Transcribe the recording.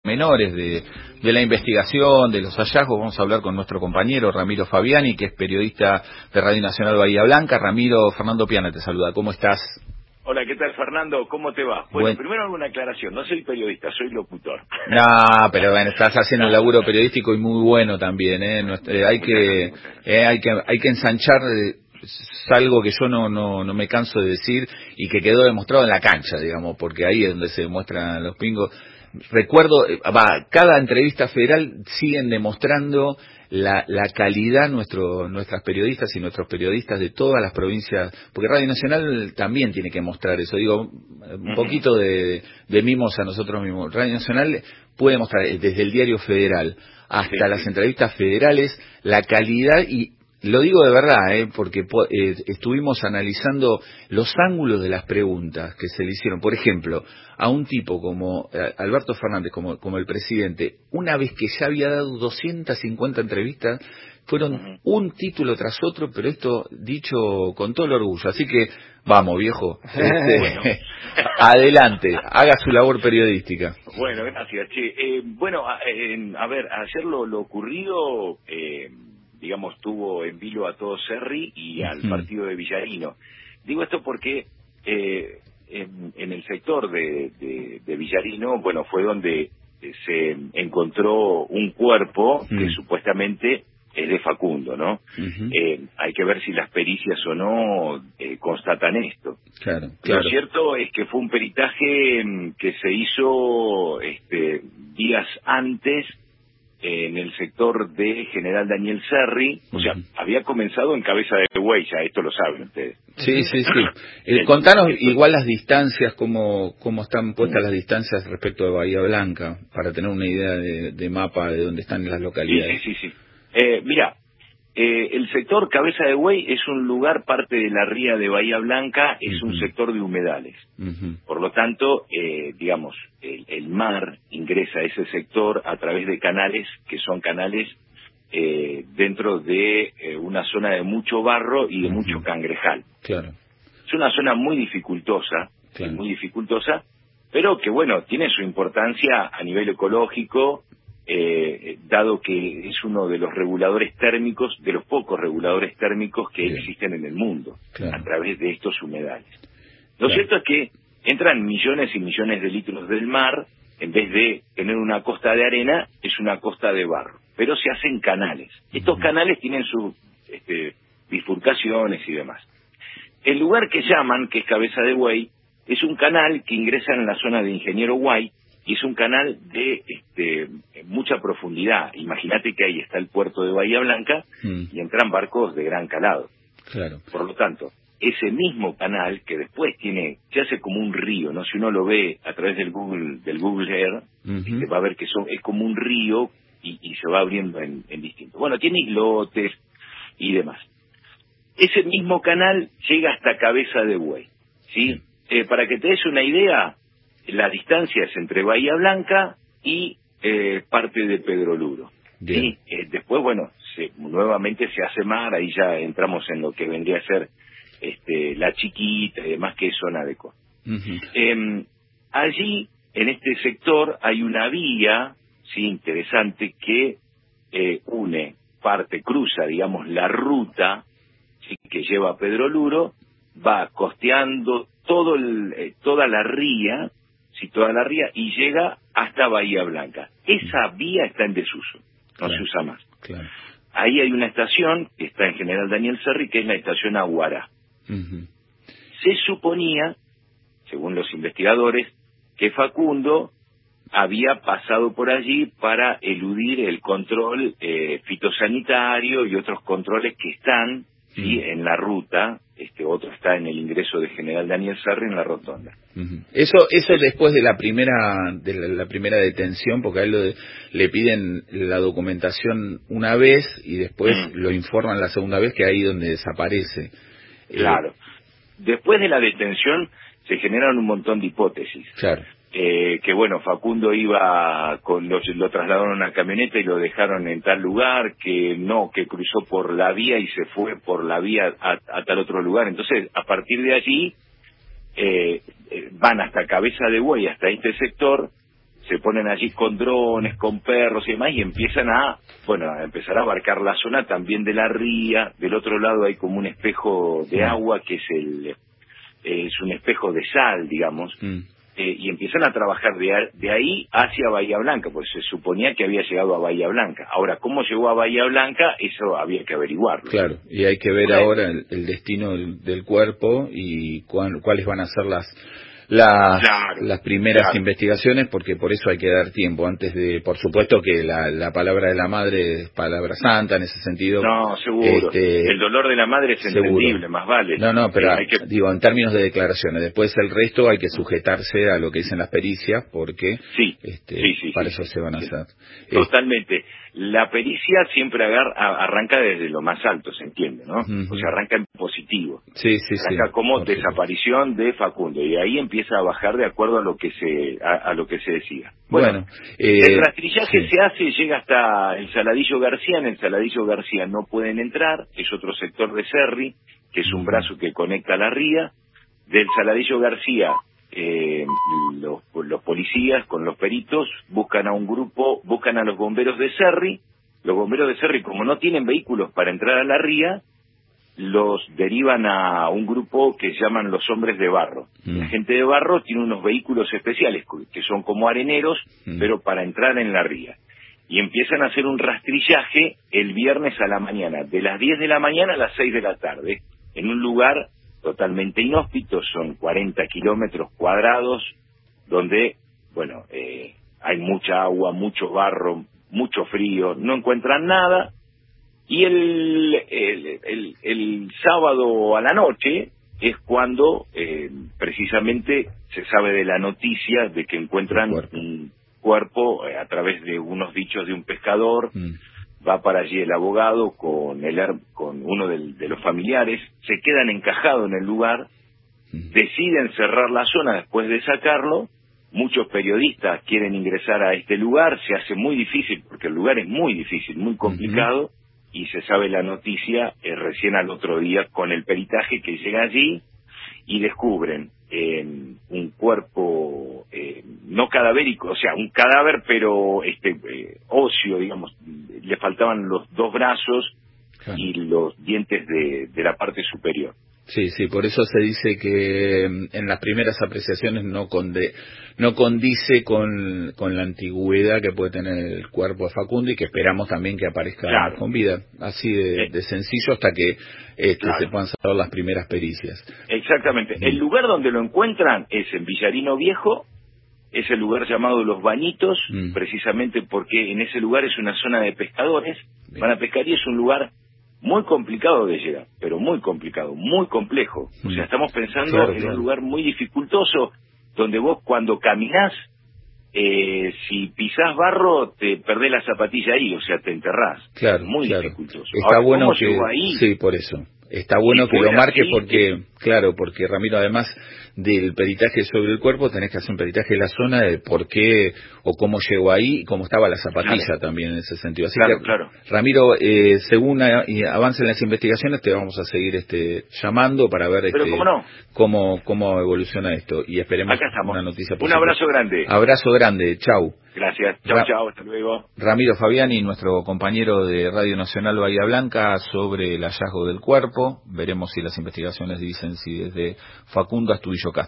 menores de la investigación, de los hallazgos. Vamos a hablar con nuestro compañero Ramiro Fabiani, que es periodista de Radio Nacional Bahía Blanca. Ramiro, Fernando Piana te saluda. ¿Cómo estás? Hola, ¿qué tal, Fernando? ¿Cómo te va? Bueno, primero hago una aclaración. No soy periodista, soy locutor. No, pero bueno, estás haciendo un laburo periodístico y muy bueno también, ¿eh? Hay que ensanchar. Es algo que yo no me canso de decir y que quedó demostrado en la cancha, digamos, porque ahí es donde se demuestran los pingos. Recuerdo, cada entrevista federal siguen demostrando la calidad nuestras periodistas y nuestros periodistas de todas las provincias, porque Radio Nacional también tiene que mostrar eso. Digo, un poquito de mimos a nosotros mismos. Radio Nacional puede mostrar desde el diario federal hasta las entrevistas federales la calidad, y lo digo de verdad, porque estuvimos analizando los ángulos de las preguntas que se le hicieron. Por ejemplo, a un tipo como Alberto Fernández, como el presidente, una vez que ya había dado 250 entrevistas, fueron un título tras otro, pero esto dicho con todo el orgullo. Así que, vamos, viejo, adelante, haga su labor periodística. Bueno, gracias, che. A ver, ayer lo ocurrido... digamos, tuvo en vilo a todo Cerri y al partido de Villarino. Digo esto porque en el sector de Villarino, bueno, fue donde se encontró un cuerpo que supuestamente es de Facundo, ¿no? Hay que ver si las pericias o no constatan esto. Claro. Lo cierto es que fue un peritaje que se hizo días antes en el sector de General Daniel Cerri. O sea, había comenzado en Cabeza de Buey, ya esto lo saben ustedes. Sí. Contanos igual las distancias, cómo están puestas las distancias respecto de Bahía Blanca, para tener una idea de mapa de dónde están las localidades. Sí. Mira, el sector Cabeza de Buey es un lugar, parte de la ría de Bahía Blanca, es un sector de humedales. Por lo tanto, digamos, el mar ingresa a ese sector a través de canales, que son canales dentro de una zona de mucho barro y de mucho cangrejal. Claro. Es una zona muy dificultosa, pero que, bueno, tiene su importancia a nivel ecológico, dado que es uno de los reguladores térmicos, de los pocos reguladores térmicos que existen en el mundo, a través de estos humedales. Lo cierto es que entran millones y millones de litros del mar. En vez de tener una costa de arena, es una costa de barro, pero se hacen canales. Estos canales tienen sus bifurcaciones y demás. El lugar que llaman, que es Cabeza de Buey, es un canal que ingresa en la zona de Ingeniero Guay, y es un canal de mucha profundidad. Imagínate que ahí está el puerto de Bahía Blanca y entran barcos de gran calado. Claro. Por lo tanto, ese mismo canal que después se hace como un río, ¿no? Si uno lo ve a través del Google Earth, se va a ver que es como un río y se va abriendo en distintos. Bueno, tiene islotes y demás. Ese mismo canal llega hasta Cabeza de Buey, ¿sí? Para que te des una idea, la distancia es entre Bahía Blanca y parte de Pedro Luro. ¿Sí? Después, bueno, nuevamente se hace mar, ahí ya entramos en lo que vendría a ser La Chiquita y demás, que es zona de costa. Allí, en este sector, hay una vía, sí, interesante, que cruza, digamos, la ruta, ¿sí?, que lleva a Pedro Luro, va costeando toda la ría, y llega hasta Bahía Blanca. Esa vía está en desuso, no se usa más. Claro. Ahí hay una estación que está en General Daniel Cerri, que es la estación Aguará. Se suponía, según los investigadores, que Facundo había pasado por allí para eludir el control fitosanitario y otros controles que están en la ruta. Otro está en el ingreso de General Daniel Cerri, en la rotonda. Eso después de la primera detención, porque a él le piden la documentación una vez y después lo informan la segunda vez, que ahí donde desaparece. Claro. Después de la detención se generan un montón de hipótesis. Claro. Que bueno, Facundo iba lo trasladaron a una camioneta y lo dejaron en tal lugar, que cruzó por la vía y se fue por la vía a tal otro lugar. Entonces, a partir de allí van hasta Cabeza de Buey, hasta este sector, se ponen allí con drones, con perros y demás, y empiezan a empezar a abarcar la zona también de la ría. Del otro lado hay como un espejo de agua que es un espejo de sal, digamos, y empiezan a trabajar de ahí hacia Bahía Blanca, pues se suponía que había llegado a Bahía Blanca. Ahora, ¿cómo llegó a Bahía Blanca? Eso había que averiguarlo. Claro, y hay que ver ahora el destino del cuerpo y cuáles van a ser las primeras investigaciones, porque por eso hay que dar tiempo antes de, por supuesto que la palabra de la madre es palabra santa en ese sentido. No, seguro. El dolor de la madre es entendible, más vale. No, pero digo, en términos de declaraciones, después el resto hay que sujetarse a lo que dicen las pericias, porque para eso se van a hacer. Totalmente. La pericia siempre arranca desde lo más alto, se entiende, ¿no? O sea, arranca en positivo. Arranca como desaparición de Facundo, y ahí empieza a bajar de acuerdo a lo que se decía. Bueno, el rastrillaje se hace y llega hasta el Saladillo García. En el Saladillo García no pueden entrar, es otro sector de Cerri, que es un brazo que conecta a la ría. Del Saladillo García, los policías con los peritos buscan a los bomberos de Cerri. Los bomberos de Cerri, como no tienen vehículos para entrar a la ría, los derivan a un grupo que llaman los hombres de barro. La gente de barro tiene unos vehículos especiales que son como areneros, pero para entrar en la ría. Y empiezan a hacer un rastrillaje el viernes a la mañana, de las 10 de la mañana a las 6 de la tarde, en un lugar totalmente inhóspito. Son 40 kilómetros cuadrados, donde, hay mucha agua, mucho barro, mucho frío, no encuentran nada. Y el sábado a la noche es cuando precisamente se sabe de la noticia de que encuentran un cuerpo a través de unos dichos de un pescador. Va para allí el abogado con uno de los familiares, se quedan encajados en el lugar, deciden cerrar la zona después de sacarlo. Muchos periodistas quieren ingresar a este lugar, se hace muy difícil porque el lugar es muy difícil, muy complicado, y se sabe la noticia recién al otro día con el peritaje que llega allí y descubren un cuerpo no cadavérico, o sea, un cadáver pero óseo, digamos. Le faltaban los dos brazos y los dientes de la parte superior. Sí, por eso se dice que en las primeras apreciaciones no condice con la antigüedad que puede tener el cuerpo de Facundo, y que esperamos también que aparezca con vida, así de sencillo, hasta que se puedan saber las primeras pericias. Exactamente. El lugar donde lo encuentran es en Villarino Viejo, es el lugar llamado Los Bañitos, precisamente porque en ese lugar es una zona de pescadores. Van a pescar y es un lugar muy complicado de llegar, pero muy complicado, muy complejo. O sea, estamos pensando en un lugar muy dificultoso, donde vos cuando caminás, si pisás barro, te perdés la zapatilla ahí, o sea, te enterrás. Muy dificultoso. Está ahora, bueno ¿cómo que llegó ahí? Sí, por eso. Está bueno que lo marques porque Ramiro, además del peritaje sobre el cuerpo, tenés que hacer un peritaje de la zona de por qué o cómo llegó ahí y cómo estaba la zapatilla también en ese sentido. Así que, Ramiro, según avancen las investigaciones, te vamos a seguir llamando para ver cómo evoluciona esto, y esperemos una noticia positiva. Un abrazo grande. Abrazo grande, chau. Gracias, chau, hasta luego. Ramiro Fabiani, nuestro compañero de Radio Nacional Bahía Blanca, sobre el hallazgo del cuerpo. Veremos si las investigaciones dicen si desde Facundo Astudillo Castro.